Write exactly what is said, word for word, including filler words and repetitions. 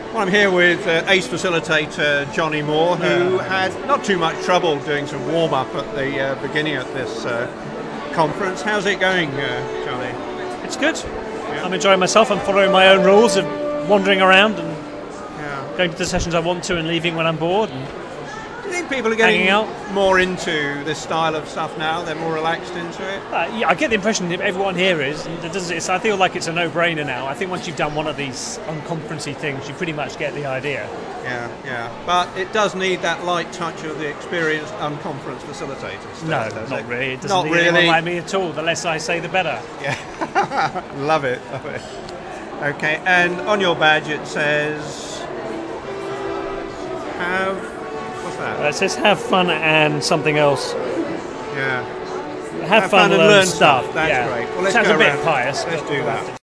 Well, I'm here with uh, ACE facilitator Johnny Moore, who had not too much trouble doing some warm-up at the uh, beginning of this uh, conference. How's it going, uh, Johnny? It's good. Yeah. I'm enjoying myself. I'm following my own rules of wandering around and yeah. going to the sessions I want to and leaving when I'm bored. And do you think people are getting more into this style of stuff now? They're more relaxed into it? Uh, yeah, I get the impression that everyone here is. And it does, it's, I feel like it's a no-brainer now. I think once you've done one of these unconferencey things, you pretty much get the idea. Yeah, yeah. But it does need that light touch of the experienced unconference facilitators. No, does not it? really. It doesn't not need really. anyone like me at all. The less I say, the better. Yeah. Love it, love it. Okay, and on your badge it says, have, what's that? Uh, it says have fun and something else. Yeah. Have, have fun, fun and learn, learn stuff. stuff. That's yeah. great. Well, let's Sounds go a bit around. pious. Let's do that.